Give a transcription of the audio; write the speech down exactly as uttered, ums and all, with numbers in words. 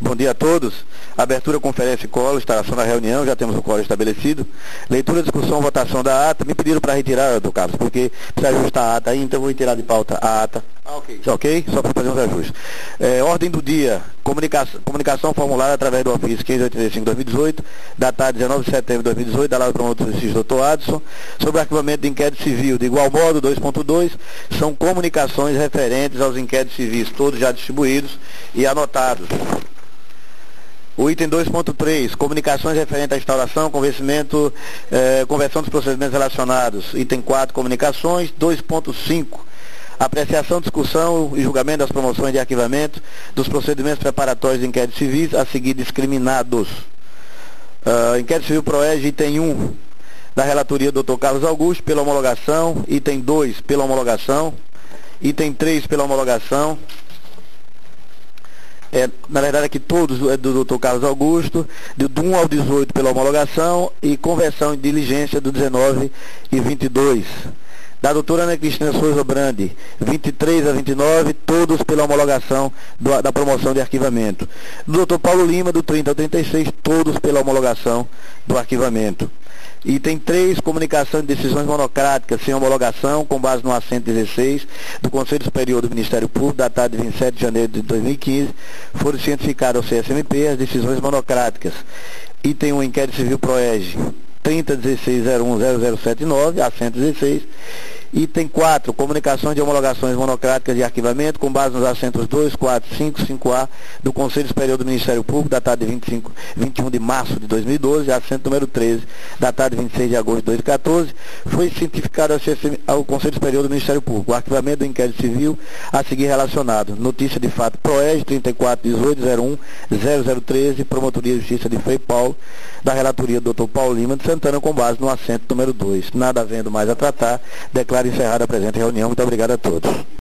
Bom dia a todos. Abertura, conferência e colo, instalação da reunião, já temos o colo estabelecido. Leitura, discussão, votação da ata. Me pediram para retirar, doutor Carlos, porque precisa ajustar a ata aí, então eu vou retirar de pauta a ata. Ah, ok. Ok? Só para fazer uns ajustes. É, ordem do dia, comunicação, comunicação formulada através do ofício quinze oitenta e cinco barra dois mil e dezoito, datado dezenove de setembro de dois mil e dezoito, da Lava do Promotor de Justiça, doutor Adson, sobre o arquivamento de inquérito civil. De igual modo, dois ponto dois, são comunicações referentes aos inquéritos civis, todos já distribuídos e anotados. O item dois ponto três, comunicações referentes à instauração, convencimento, eh, conversão dos procedimentos relacionados. Item quatro, comunicações. dois ponto cinco, apreciação, discussão e julgamento das promoções de arquivamento dos procedimentos preparatórios de inquéritos civis a seguir discriminados. Uh, inquérito civil PROEG, item um, da relatoria do doutor Carlos Augusto, pela homologação. Item dois, pela homologação. Item três, pela homologação. É, na verdade, aqui todos é do doutor Carlos Augusto, do, do um ao dezoito pela homologação e conversão em diligência do dezenove e vinte e dois. Da doutora Ana Cristina Souza Brandi, vinte e três a vinte e nove, todos pela homologação do, da promoção de arquivamento. Do doutor Paulo Lima, do trinta ao trinta e seis, todos pela homologação do arquivamento. Item três, comunicação de decisões monocráticas sem homologação, com base no assento dezesseis do Conselho Superior do Ministério Público, datado de vinte e sete de janeiro de dois mil e quinze, foram cientificadas ao C S M P as decisões monocráticas. Item um, inquérito civil PROEG, trinta dezesseis zero um zero zero sete nove, assento dezesseis. Item quatro, comunicações de homologações monocráticas de arquivamento, com base nos assentos dois, quatro, cinco, cinco A do Conselho Superior do Ministério Público, datado de vinte e cinco, vinte e um de março de dois mil e doze, assento número treze, datado de vinte e seis de agosto de dois mil e quatorze, foi cientificado ao Conselho Superior do Ministério Público o arquivamento do inquérito civil a seguir relacionado. Notícia de fato PROEG trinta e quatro dezoito zero um zero zero treze, Promotoria de Justiça de Frei Paulo, da relatoria do doutor Paulo Lima de Santana, com base no assento número dois. Nada havendo mais a tratar, declaro encerrada a presente reunião. Muito obrigado a todos.